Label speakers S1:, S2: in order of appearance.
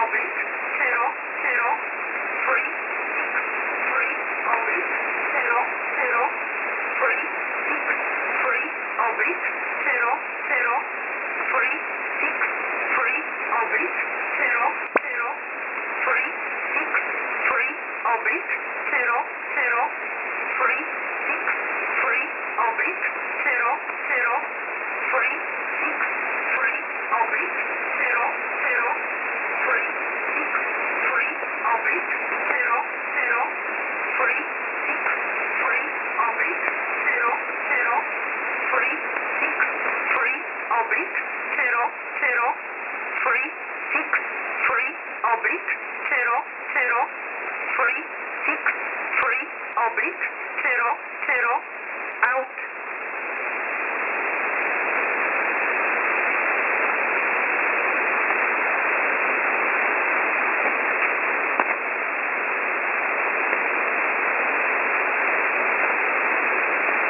S1: oblique 0 0 3 6 3 oblique 0 0 3 6 3 oblique 0 0 3 6 3 oblique 0 0 3 6 3 oblique 0 0 3 6 3 oblique 0 0 3 6 3 oblique 0 0 3 6 3 oblique 0 0 3 6 3 oblique 0 0 3 6 3 oblique 0 0 3 6 3 oblique 0 0 3 6 3 oblique 0 0